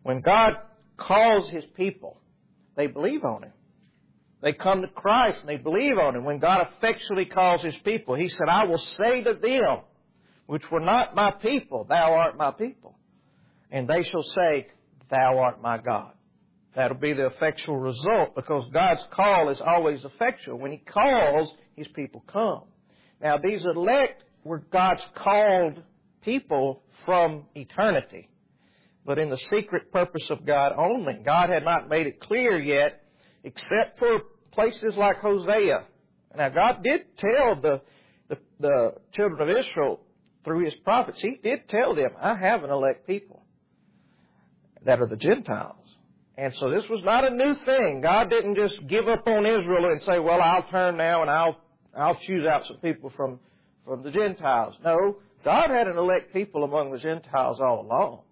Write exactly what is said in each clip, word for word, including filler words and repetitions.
When God calls His people, they believe on Him. They come to Christ and they believe on Him. When God effectually calls His people, He said, I will say to them, which were not my people, Thou art my people. And they shall say, Thou art my God. That'll be the effectual result, because God's call is always effectual. When He calls, His people come. Now, these elect were God's called people from eternity, but in the secret purpose of God only. God had not made it clear yet, except for places like Hosea. Now, God did tell the, the, the children of Israel through His prophets, He did tell them, I have an elect people that are the Gentiles. And so this was not a new thing. God didn't just give up on Israel and say, well, I'll turn now and I'll I'll choose out some people from, from the Gentiles. No, God had an elect people among the Gentiles all along.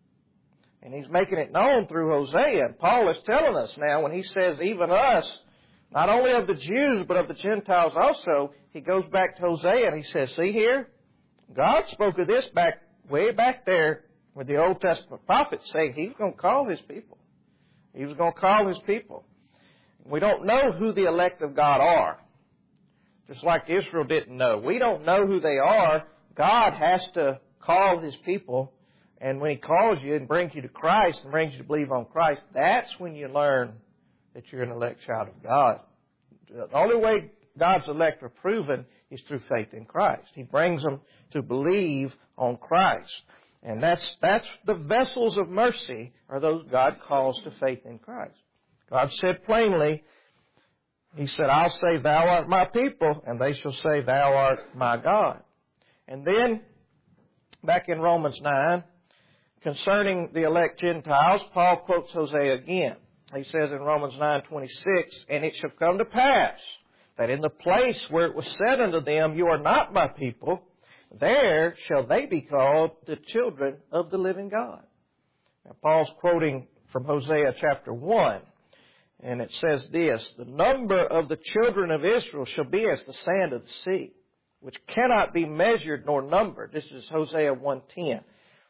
And He's making it known through Hosea. And Paul is telling us now, when he says even us, not only of the Jews but of the Gentiles also, he goes back to Hosea and he says, see here, God spoke of this back way back there with the Old Testament prophets, saying He's going to call His people. He was going to call His people. We don't know who the elect of God are. Just like Israel didn't know. We don't know who they are. God has to call His people. And when He calls you and brings you to Christ and brings you to believe on Christ, that's when you learn that you're an elect child of God. The only way God's elect are proven is through faith in Christ. He brings them to believe on Christ. And that's, that's the vessels of mercy are those God calls to faith in Christ. God said plainly, He said, I'll say, Thou art my people, and they shall say, Thou art my God. And then, back in Romans nine, concerning the elect Gentiles, Paul quotes Hosea again. He says in Romans nine twenty-six, And it shall come to pass that in the place where it was said unto them, You are not my people, there shall they be called the children of the living God. Now, Paul's quoting from Hosea chapter one. And it says this, The number of the children of Israel shall be as the sand of the sea, which cannot be measured nor numbered. This is Hosea one ten.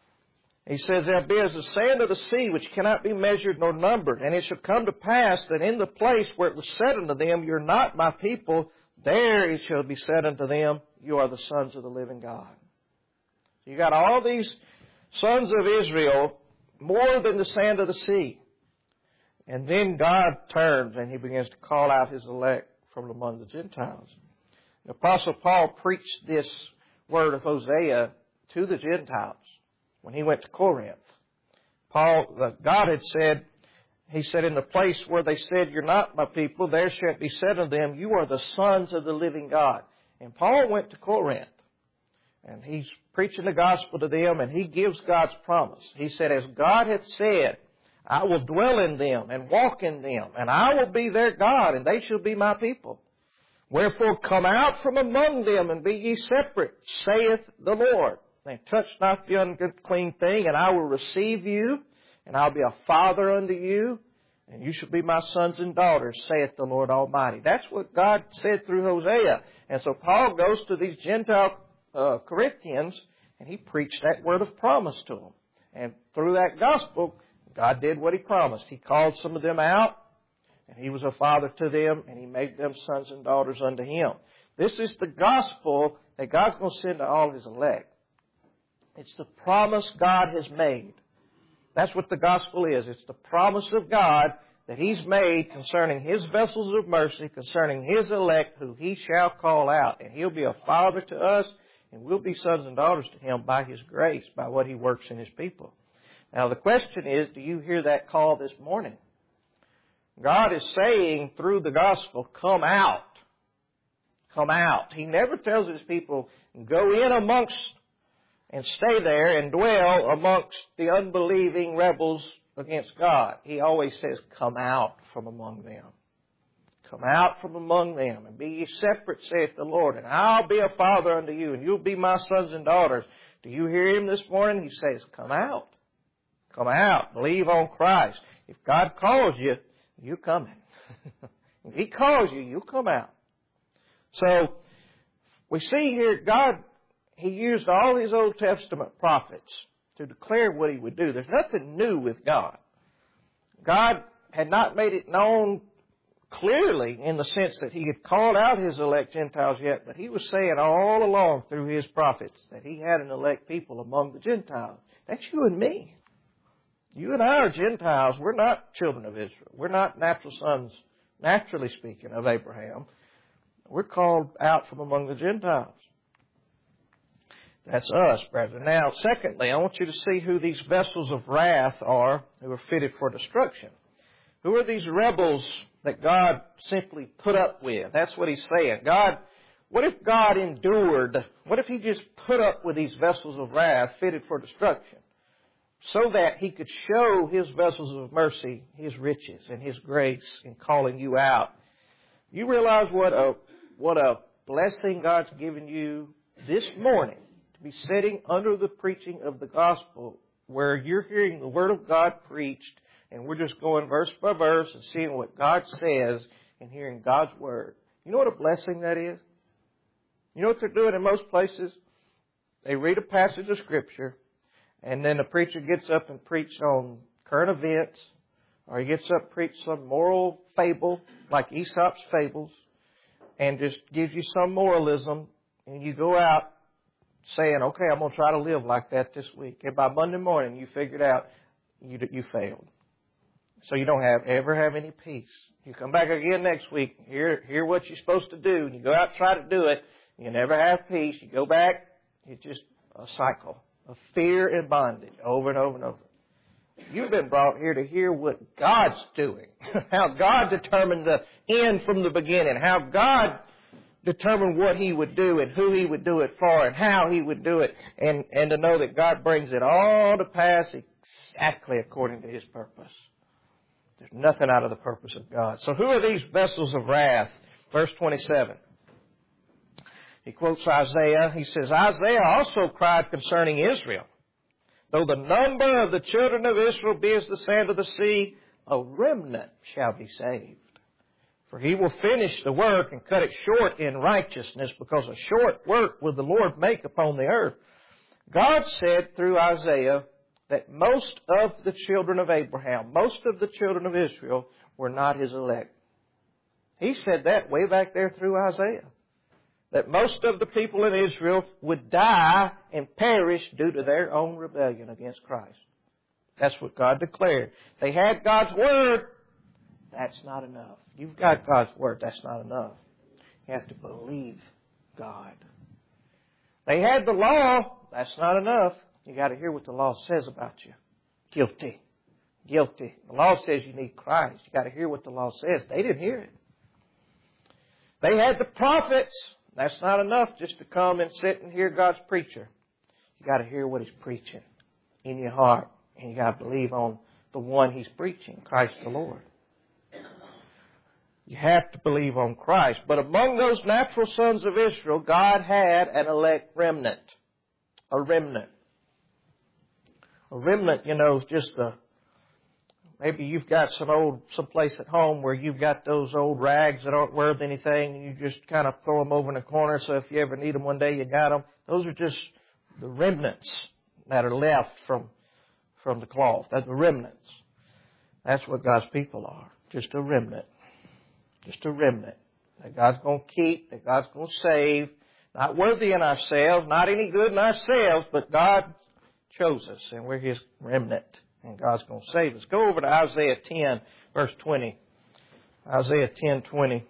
He says, They'll be as the sand of the sea, which cannot be measured nor numbered. And it shall come to pass that in the place where it was said unto them, You're not my people, there it shall be said unto them, You are the sons of the living God. So you got all these sons of Israel, more than the sand of the sea. And then God turns and He begins to call out His elect from among the Gentiles. The Apostle Paul preached this word of Hosea to the Gentiles when he went to Corinth. Paul, God had said, He said, In the place where they said, You're not my people, there shall be said unto them, You are the sons of the living God. And Paul went to Corinth. And he's preaching the gospel to them, and he gives God's promise. He said, As God hath said, I will dwell in them and walk in them, and I will be their God, and they shall be my people. Wherefore come out from among them, and be ye separate, saith the Lord. And touch not the unclean thing, and I will receive you, and I'll be a father unto you, and you shall be my sons and daughters, saith the Lord Almighty. That's what God said through Hosea. And so Paul goes to these Gentile uh, Corinthians, and he preached that word of promise to them. And through that gospel, God did what He promised. He called some of them out, and He was a father to them, and He made them sons and daughters unto Him. This is the gospel that God's going to send to all His elect. It's the promise God has made. That's what the gospel is. It's the promise of God that He's made concerning His vessels of mercy, concerning His elect, who He shall call out. And He'll be a father to us, and we'll be sons and daughters to Him by His grace, by what He works in His people. Now the question is, do you hear that call this morning? God is saying through the gospel, come out. Come out. He never tells His people, go in amongst and stay there and dwell amongst the unbelieving rebels against God. He always says, come out from among them. Come out from among them and be ye separate, saith the Lord, and I'll be a father unto you, and you'll be my sons and daughters. Do you hear Him this morning? He says, come out. Come out. Believe on Christ. If God calls you, you coming. If He calls you, you come out. So, we see here, God, He used all His Old Testament prophets to declare what He would do. There's nothing new with God. God had not made it known clearly in the sense that He had called out His elect Gentiles yet, but He was saying all along through His prophets that He had an elect people among the Gentiles. That's you and me. You and I are Gentiles. We're not children of Israel. We're not natural sons, naturally speaking, of Abraham. We're called out from among the Gentiles. That's us, brethren. Now, secondly, I want you to see who these vessels of wrath are who are fitted for destruction. Who are these rebels that God simply put up with? That's what He's saying. God, what if God endured? What if He just put up with these vessels of wrath fitted for destruction so that He could show His vessels of mercy, His riches, and His grace in calling you out? You realize what a, what a blessing God's given you this morning to be sitting under the preaching of the gospel where you're hearing the Word of God preached and we're just going verse by verse and seeing what God says and hearing God's Word. You know what a blessing that is? You know what they're doing in most places? They read a passage of Scripture and then the preacher gets up and preaches on current events, or he gets up and preaches some moral fable like Aesop's fables and just gives you some moralism, and you go out saying, okay, I'm going to try to live like that this week. And by Monday morning, you figured out you you failed. So you don't have ever have any peace. You come back again next week, hear, hear what you're supposed to do, and you go out and try to do it. You never have peace. You go back, it's just a cycle of fear and bondage over and over and over. You've been brought here to hear what God's doing, how God determined the end from the beginning, how God determined what He would do and who He would do it for and how He would do it, and, and to know that God brings it all to pass exactly according to His purpose. There's nothing out of the purpose of God. So who are these vessels of wrath? Verse twenty-seven. He quotes Isaiah. He says, Isaiah also cried concerning Israel. Though the number of the children of Israel be as the sand of the sea, a remnant shall be saved. For He will finish the work and cut it short in righteousness, because a short work will the Lord make upon the earth. God said through Isaiah that most of the children of Abraham, most of the children of Israel, were not His elect. He said that way back there through Isaiah. That most of the people in Israel would die and perish due to their own rebellion against Christ. That's what God declared. They had God's Word. That's not enough. You've got God's Word. That's not enough. You have to believe God. They had the law. That's not enough. You got to hear what the law says about you. Guilty. Guilty. The law says you need Christ. You got to hear what the law says. They didn't hear it. They had the prophets. That's not enough just to come and sit and hear God's preacher. You got to hear what He's preaching in your heart. And you got to believe on the one He's preaching, Christ the Lord. You have to believe on Christ. But among those natural sons of Israel, God had an elect remnant. A remnant. A remnant, you know, is just a... Maybe you've got some old, someplace at home where you've got those old rags that aren't worth anything, and you just kind of throw them over in the corner, so if you ever need them one day, you got them. Those are just the remnants that are left from, from the cloth. That's the remnants. That's what God's people are. Just a remnant. Just a remnant. That God's going to keep, that God's going to save. Not worthy in ourselves, not any good in ourselves, but God chose us, and we're His remnant. And God's going to save us. Go over to Isaiah ten, verse twenty. Isaiah ten, twenty.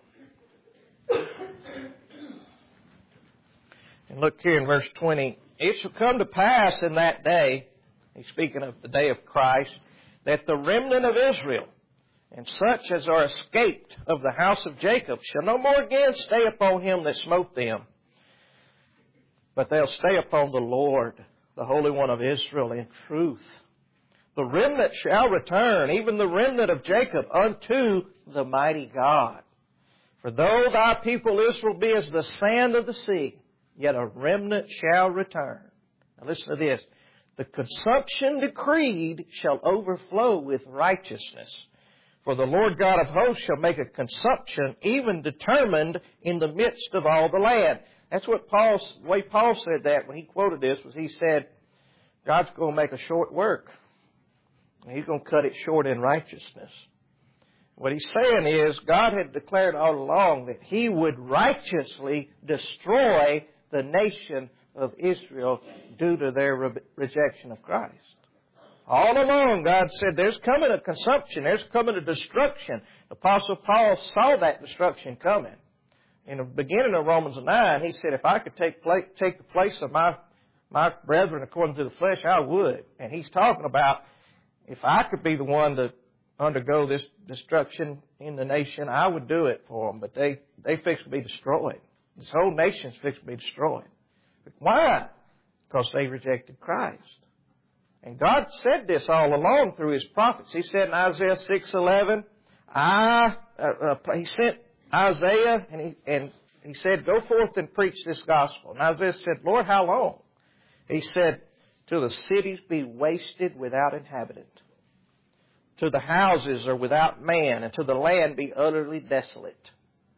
And look here in verse twenty. It shall come to pass in that day, he's speaking of the day of Christ, that the remnant of Israel, and such as are escaped of the house of Jacob, shall no more again stay upon Him that smote them, but they'll stay upon the Lord, the Holy One of Israel, in truth. The remnant shall return, even the remnant of Jacob, unto the mighty God. For though thy people Israel be as the sand of the sea, yet a remnant shall return. Now listen to this. The consumption decreed shall overflow with righteousness. For the Lord God of hosts shall make a consumption even determined in the midst of all the land. That's what Paul, the way Paul said that when he quoted this was he said, God's going to make a short work. He's going to cut it short in righteousness. What He's saying is God had declared all along that He would righteously destroy the nation of Israel due to their re- rejection of Christ. All along, God said, there's coming a consumption. There's coming a destruction. The Apostle Paul saw that destruction coming. In the beginning of Romans nine, he said, if I could take place, take the place of my, my brethren according to the flesh, I would. And he's talking about, if I could be the one to undergo this destruction in the nation, I would do it for them. But they, they fixed to be destroyed. This whole nation's fixed to be destroyed. But why? Because they rejected Christ. And God said this all along through His prophets. He said in Isaiah six eleven, I, uh, uh, He sent Isaiah and he, and he said, go forth and preach this gospel. And Isaiah said, Lord, how long? He said, till the cities be wasted without inhabitant, till the houses are without man, and till the land be utterly desolate.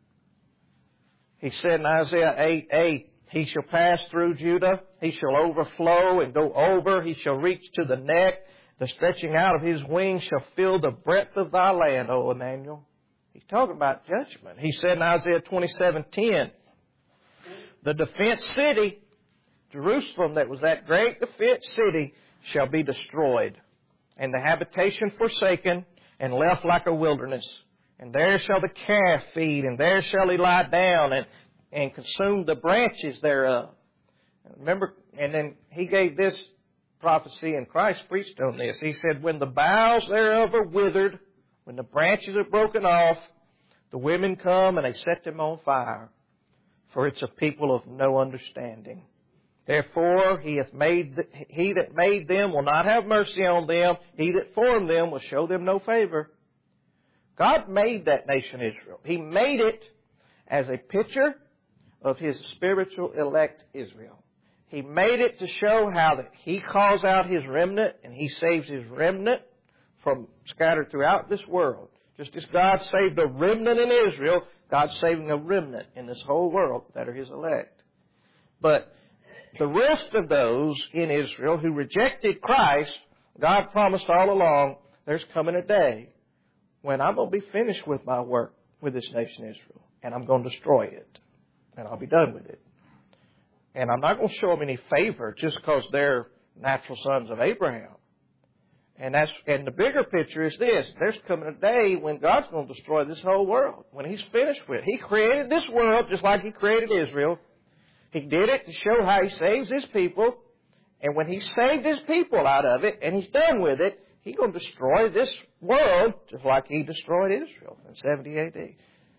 He said in Isaiah eight eight, He shall pass through Judah, He shall overflow and go over, He shall reach to the neck, the stretching out of His wings shall fill the breadth of thy land, O Emmanuel. He's talking about judgment. He said in Isaiah twenty-seven ten, the defense city, Jerusalem, that was that great defense city, shall be destroyed, and the habitation forsaken, and left like a wilderness. And there shall the calf feed, and there shall he lie down, and, and consume the branches thereof. Remember, and then he gave this prophecy, and Christ preached on this. He said, when the boughs thereof are withered, when the branches are broken off, the women come and they set them on fire, for it's a people of no understanding. Therefore, he hath made the, he that made them will not have mercy on them. He that formed them will show them no favor. God made that nation Israel. He made it as a picture of His spiritual elect Israel. He made it to show how that He calls out His remnant and He saves His remnant from scattered throughout this world. Just as God saved a remnant in Israel, God's saving a remnant in this whole world that are His elect. But the rest of those in Israel who rejected Christ, God promised all along, there's coming a day when I'm going to be finished with my work with this nation Israel, and I'm going to destroy it, and I'll be done with it. And I'm not going to show them any favor just because they're natural sons of Abraham. And that's and the bigger picture is this. There's coming a day when God's going to destroy this whole world, when He's finished with it. He created this world just like He created Israel. He did it to show how He saves His people. And when He saved His people out of it, and He's done with it, He's going to destroy this world just like He destroyed Israel in seventy A D.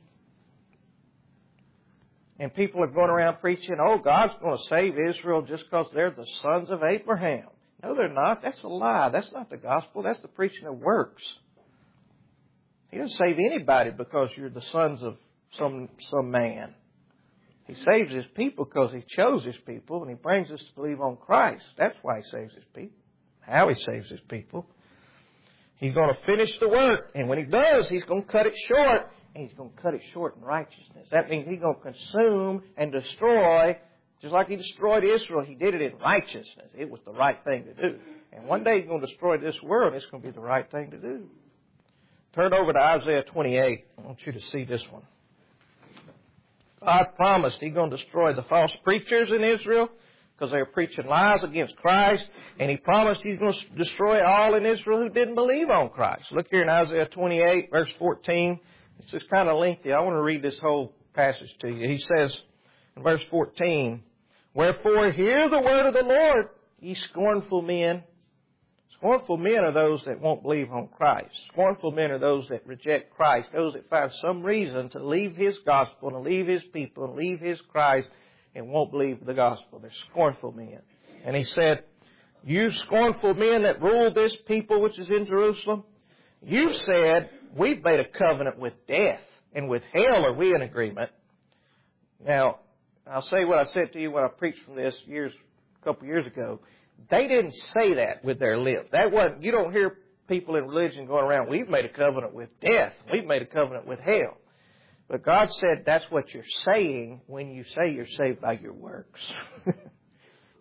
And people are going around preaching, oh, God's going to save Israel just because they're the sons of Abraham. No, they're not. That's a lie. That's not the gospel. That's the preaching of works. He doesn't save anybody because you're the sons of some some man. He saves His people because He chose His people, and He brings us to believe on Christ. That's why He saves His people. How He saves His people. He's going to finish the work, and when He does, He's going to cut it short, and He's going to cut it short in righteousness. That means He's going to consume and destroy. Just like He destroyed Israel, He did it in righteousness. It was the right thing to do. And one day He's going to destroy this world, and it's going to be the right thing to do. Turn over to Isaiah twenty-eight. I want you to see this one. God promised He's going to destroy the false preachers in Israel because they were preaching lies against Christ. And He promised He's going to destroy all in Israel who didn't believe on Christ. Look here in Isaiah twenty-eight, verse fourteen. It's just kind of lengthy. I want to read this whole passage to you. He says in verse fourteen, wherefore hear the word of the Lord, ye scornful men. Scornful men are those that won't believe on Christ. Scornful men are those that reject Christ, those that find some reason to leave His gospel and leave His people and leave His Christ and won't believe the gospel. They're scornful men. And He said, you scornful men that rule this people which is in Jerusalem, you said, we've made a covenant with death, and with hell are we in agreement. Now, I'll say what I said to you when I preached from this years, a couple years ago. They didn't say that with their lips. That wasn't, you don't hear people in religion going around, we've made a covenant with death. We've made a covenant with hell. But God said that's what you're saying when you say you're saved by your works.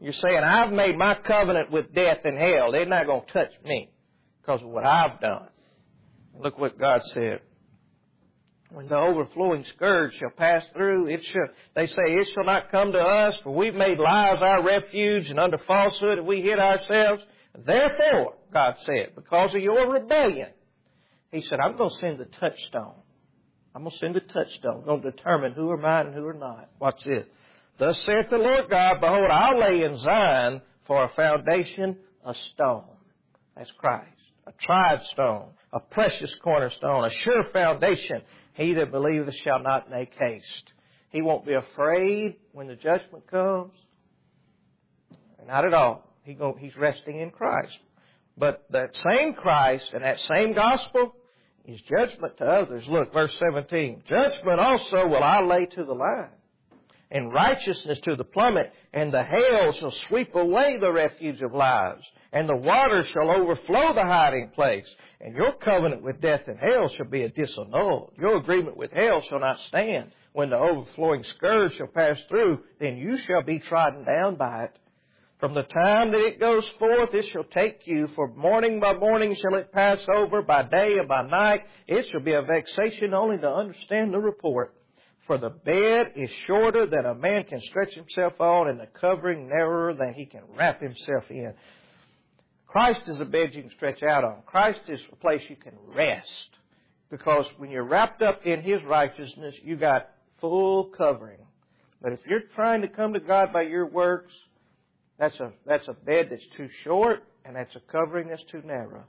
You're saying, I've made my covenant with death and hell. They're not going to touch me because of what I've done. Look what God said. When the overflowing scourge shall pass through, it shall, they say, it shall not come to us, for we've made lies our refuge, and under falsehood have we hid ourselves. Therefore, God said, because of your rebellion, He said, I'm going to send the touchstone. I'm going to send the touchstone. I'm going to determine who are mine and who are not. Watch this. Thus saith the Lord God, behold, I'll lay in Zion for a foundation a stone. That's Christ. A tried stone, a precious cornerstone, a sure foundation. He that believeth shall not make haste. He won't be afraid when the judgment comes. Not at all. He go, he's resting in Christ. But that same Christ and that same gospel is judgment to others. Look, verse seventeen. Judgment also will I lay to the line, and righteousness to the plummet, and the hail shall sweep away the refuge of lives, and the waters shall overflow the hiding place. And your covenant with death and hell shall be a disannulled. Your agreement with hell shall not stand. When the overflowing scourge shall pass through, then you shall be trodden down by it. From the time that it goes forth, it shall take you, for morning by morning shall it pass over, by day and by night. It shall be a vexation only to understand the report. For the bed is shorter than a man can stretch himself on, and the covering narrower than he can wrap himself in. Christ is a bed you can stretch out on. Christ is a place you can rest. Because when you're wrapped up in His righteousness, you got full covering. But if you're trying to come to God by your works, that's a, that's a bed that's too short, and that's a covering that's too narrow.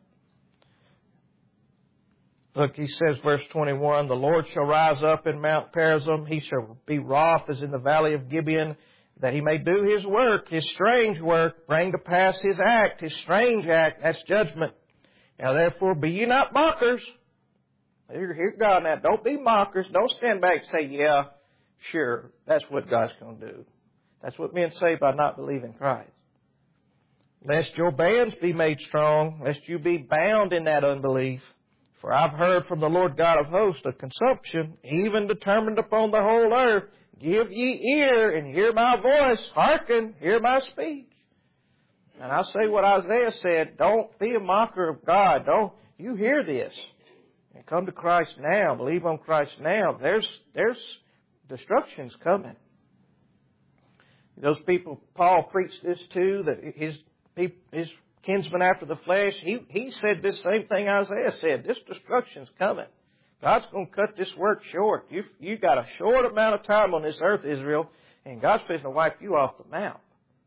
Look, He says, verse twenty-one, the Lord shall rise up in Mount Perazim. He shall be wroth as in the valley of Gibeon, that He may do His work, His strange work, bring to pass His act, His strange act. That's judgment. Now therefore be ye not mockers. Hear, hear God now. Don't be mockers. Don't stand back and say, yeah, sure, that's what God's going to do. That's what men say by not believing Christ. Lest your bands be made strong, lest you be bound in that unbelief. For I've heard from the Lord God of hosts a consumption, even determined upon the whole earth. Give ye ear and hear my voice. Hearken, hear my speech. And I say what Isaiah said, don't be a mocker of God. Don't you hear this. And come to Christ now. Believe on Christ now. There's, there's destruction's coming. Those people Paul preached this to, that his, his kinsman after the flesh, he, he said this same thing Isaiah said. This destruction's coming. God's going to cut this work short. You've, you've got a short amount of time on this earth, Israel, and God's fixing to wipe you off the mount.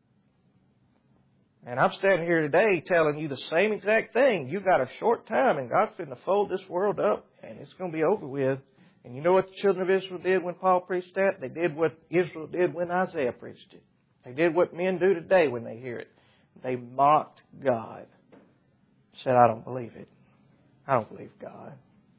And I'm standing here today telling you the same exact thing. You've got a short time, and God's fixing to fold this world up, and it's going to be over with. And you know what the children of Israel did when Paul preached that? They did what Israel did when Isaiah preached it. They did what men do today when they hear it. They mocked God. Said, I don't believe it. I don't believe God.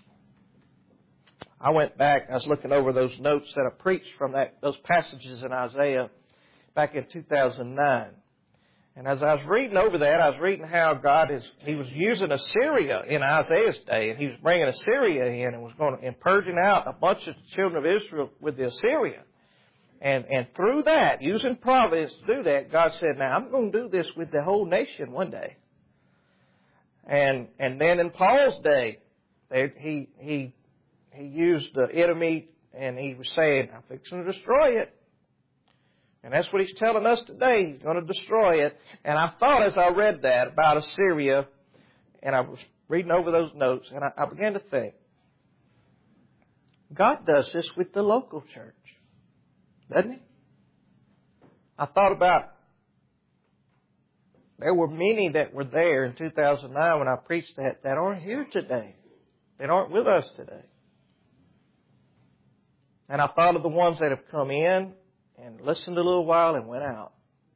I went back, I was looking over those notes that I preached from that those passages in Isaiah back in two thousand nine. And as I was reading over that, I was reading how God is, He was using Assyria in Isaiah's day, and He was bringing Assyria in and was going to, and purging out a bunch of the children of Israel with the Assyrian. And, and through that, using providence to do that, God said, now I'm going to do this with the whole nation one day. And, and then in Paul's day, they, he, he, he used the enemy, and he was saying, I'm fixing to destroy it. And that's what He's telling us today. He's going to destroy it. And I thought as I read that about Assyria, and I was reading over those notes, and I, I began to think, God does this with the local church, doesn't He? I thought about, there were many that were there in two thousand nine when I preached that, that aren't here today. That aren't with us today. And I thought of the ones that have come in and listened a little while and went out.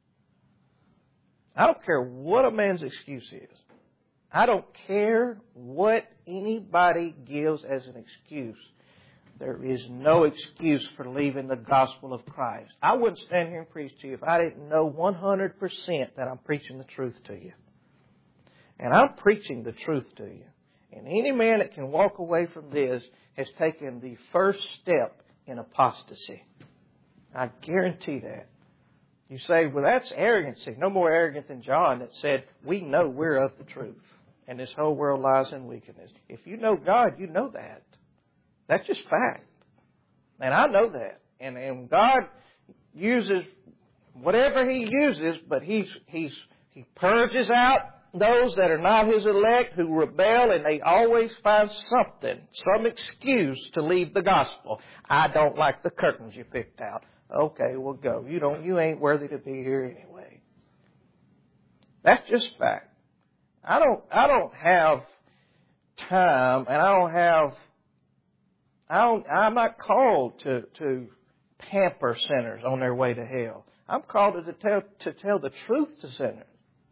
I don't care what a man's excuse is. I don't care what anybody gives as an excuse. There is no excuse for leaving the gospel of Christ. I wouldn't stand here and preach to you if I didn't know one hundred percent that I'm preaching the truth to you. And I'm preaching the truth to you. And any man that can walk away from this has taken the first step in apostasy. I guarantee that. You say, well, that's arrogancy. No more arrogant than John that said, we know we're of the truth, and this whole world lies in wickedness. If you know God, you know that. That's just fact. And I know that. And, and God uses whatever He uses, but He's, He's, He purges out those that are not His elect who rebel, and they always find something, some excuse to leave the gospel. I don't like the curtains you picked out. Okay, well go. You don't, you ain't worthy to be here anyway. That's just fact. I don't, I don't have time, and I don't have, I don't, I'm not called to, to pamper sinners on their way to hell. I'm called to tell, to tell the truth to sinners.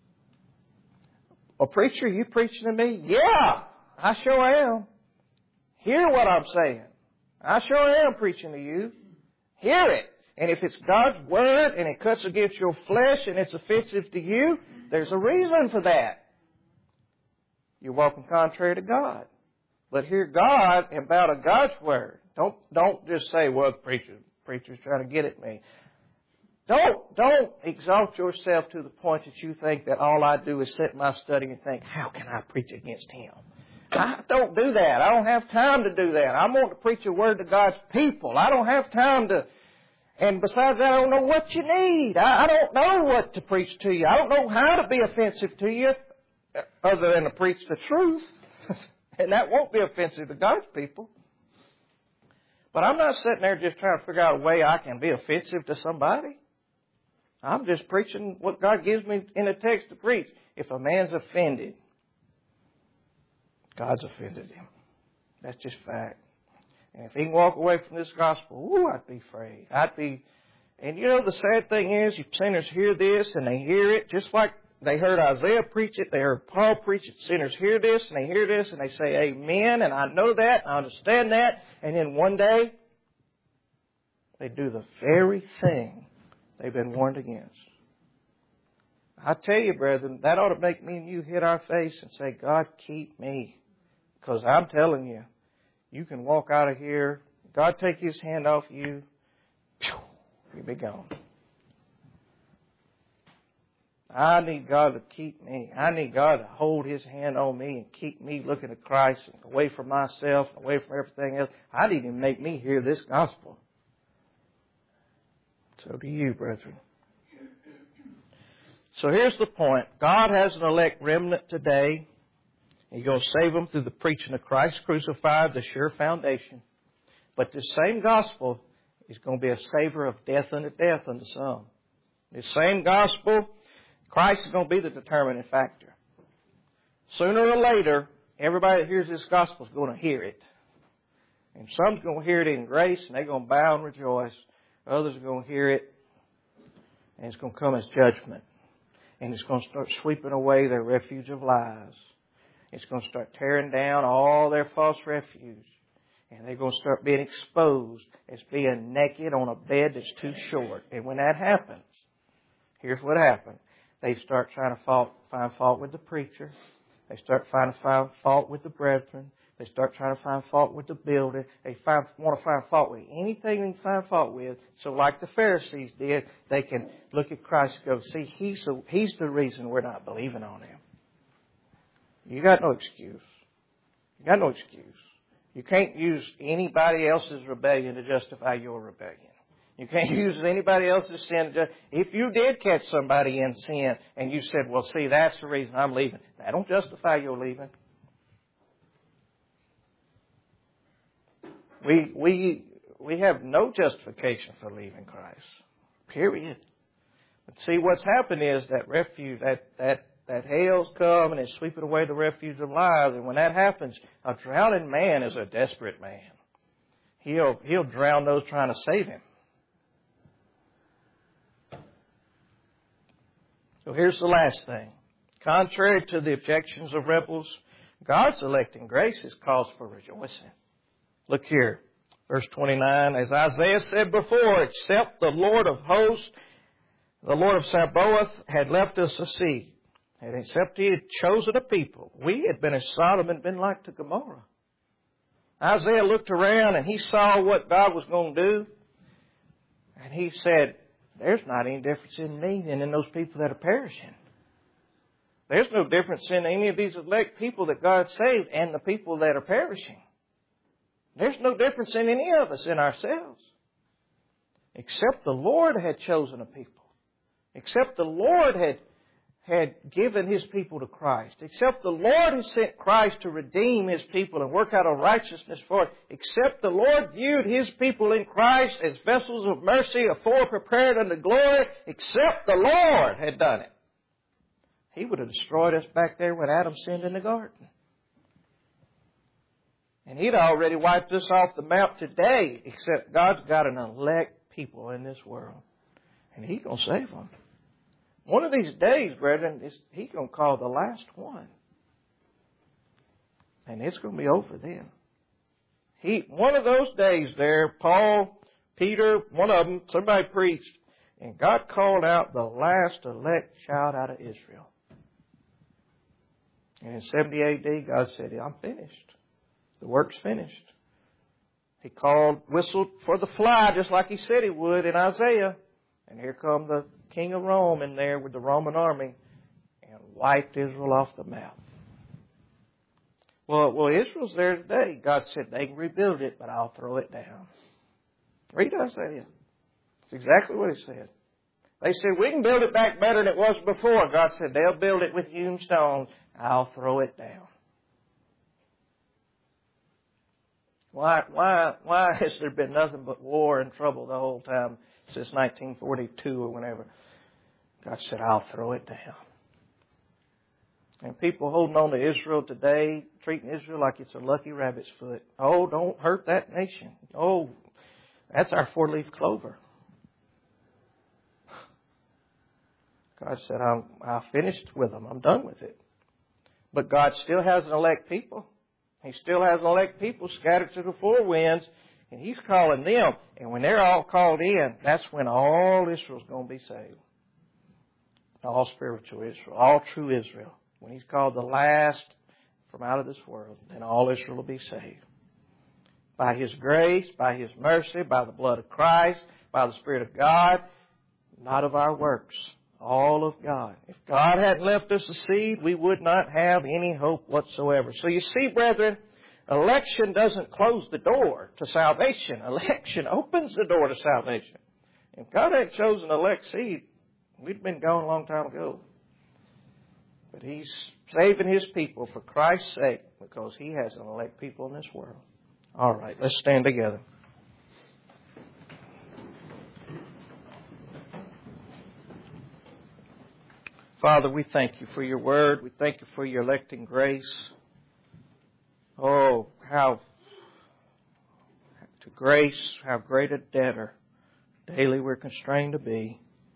Well, preacher, you preaching to me? Yeah, I sure am. Hear what I'm saying. I sure am preaching to you. Hear it. And if it's God's Word and it cuts against your flesh and it's offensive to you, there's a reason for that. You're walking contrary to God. But hear God and bow to God's Word. Don't, don't just say, well, the preacher, preacher's trying to get at me. Don't, don't exalt yourself to the point that you think that all I do is sit in my study and think, how can I preach against him? I don't do that. I don't have time to do that. I want to preach a word to God's people. I don't have time to, and besides that, I don't know what you need. I, I don't know what to preach to you. I don't know how to be offensive to you other than to preach the truth. And that won't be offensive to God's people. But I'm not sitting there just trying to figure out a way I can be offensive to somebody. I'm just preaching what God gives me in the text to preach. If a man's offended, God's offended him. That's just fact. And if he can walk away from this gospel, ooh, I'd be afraid. I'd be, and you know the sad thing is, you sinners hear this and they hear it just like they heard Isaiah preach it, they heard Paul preach it. Sinners hear this and they hear this and they say amen, and I know that, I understand that, and then one day they do the very thing they've been warned against. I tell you, brethren, that ought to make me and you hit our face and say, God, keep me. Because I'm telling you, you can walk out of here, God take His hand off you, you'll be gone. I need God to keep me. I need God to hold His hand on me and keep me looking at Christ and away from myself, away from everything else. I need Him to make me hear this gospel. So do you, brethren. So here's the point. God has an elect remnant today. He's going to save them through the preaching of Christ crucified, the sure foundation. But this same gospel is going to be a savor of death unto death unto some. This same gospel, Christ is going to be the determining factor. Sooner or later, everybody that hears this gospel is going to hear it. And some's going to hear it in grace, and they're going to bow and rejoice. Others are going to hear it, and it's going to come as judgment. And it's going to start sweeping away their refuge of lies. It's going to start tearing down all their false refuge. And they're going to start being exposed as being naked on a bed that's too short. And when that happens, here's what happens. They start trying to fault, find fault with the preacher. They start trying to find fault with the brethren. They start trying to find fault with the building. They find, want to find fault with anything they can find fault with. So like the Pharisees did, they can look at Christ and go, see, he's the, he's the reason we're not believing on Him. You got no excuse. You got no excuse. You can't use anybody else's rebellion to justify your rebellion. You can't use anybody else's sin to justify. If you did catch somebody in sin and you said, well, see, that's the reason I'm leaving, that don't justify your leaving. We, we, we have no justification for leaving Christ. Period. But see, what's happened is that refuge, that, that, that hail's come and it's sweeping away the refuge of lives. And when that happens, a drowning man is a desperate man. He'll, he'll drown those trying to save him. So here's the last thing. Contrary to the objections of rebels, God's electing grace is cause for rejoicing. Look here, verse twenty-nine. As Isaiah said before, except the Lord of hosts, the Lord of Sabaoth, had left us a seed, and except He had chosen a people, we had been as Sodom and been like to Gomorrah. Isaiah looked around and he saw what God was going to do, and he said, there's not any difference in me than in those people that are perishing. There's no difference in any of these elect people that God saved and the people that are perishing. There's no difference in any of us in ourselves. Except the Lord had chosen a people. Except the Lord had, had given His people to Christ. Except the Lord had sent Christ to redeem His people and work out a righteousness for it. Except the Lord viewed His people in Christ as vessels of mercy, afore prepared unto glory. Except the Lord had done it. He would have destroyed us back there when Adam sinned in the garden. And He'd already wiped us off the map today, except God's got an elect people in this world. And He's going to save them. One of these days, brethren, He's going to call the last one. And it's going to be over then. He, one of those days there, Paul, Peter, one of them, somebody preached, and God called out the last elect child out of Israel. And in seventy A D, God said, I'm finished. The work's finished. He called, whistled for the fly, just like He said He would in Isaiah. And here come the king of Rome in there with the Roman army and wiped Israel off the map. Well, well, Israel's there today. God said they can rebuild it, but I'll throw it down. Read Isaiah. It's exactly what He said. They said, we can build it back better than it was before. God said, they'll build it with hewn stones. I'll throw it down. Why, why, why has there been nothing but war and trouble the whole time since nineteen forty-two or whenever? God said, I'll throw it down. And people holding on to Israel today, treating Israel like it's a lucky rabbit's foot. Oh, don't hurt that nation. Oh, that's our four-leaf clover. God said, I'm, I'm finished with them. I'm done with it. But God still has an elect people. He still has elect people scattered to the four winds, and He's calling them. And when they're all called in, that's when all Israel's going to be saved. All spiritual Israel, all true Israel. When He's called the last from out of this world, then all Israel will be saved. By His grace, by His mercy, by the blood of Christ, by the Spirit of God, not of our works. All of God. If God hadn't left us a seed, we would not have any hope whatsoever. So you see, brethren, election doesn't close the door to salvation. Election opens the door to salvation. If God had chosen elect seed, we'd been gone a long time ago. But He's saving His people for Christ's sake because He has an elect people in this world. All right, let's stand together. Father, we thank You for Your word. We thank You for Your electing grace. Oh, how to grace, how great a debtor daily we're constrained to be.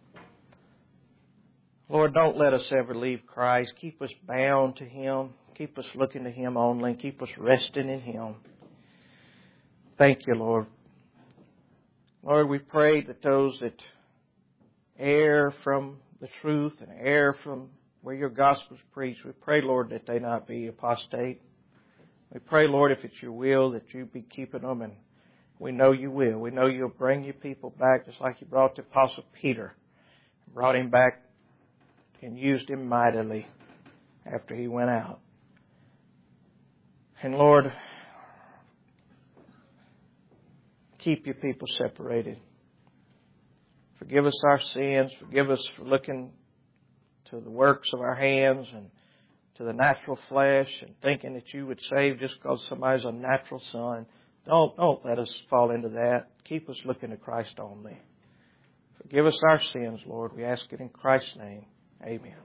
Lord, don't let us ever leave Christ. Keep us bound to Him. Keep us looking to Him only. Keep us resting in Him. Thank You, Lord. Lord, we pray that those that err from the truth and err from where Your gospel is preached, we pray, Lord, that they not be apostate. We pray, Lord, if it's Your will, that You be keeping them, and we know You will. We know You'll bring Your people back just like You brought the Apostle Peter. Brought him back and used him mightily after he went out. And Lord, keep Your people separated. Forgive us our sins. Forgive us for looking to the works of our hands and to the natural flesh and thinking that You would save just because somebody's a natural son. Don't, don't let us fall into that. Keep us looking to Christ only. Forgive us our sins, Lord. We ask it in Christ's name. Amen.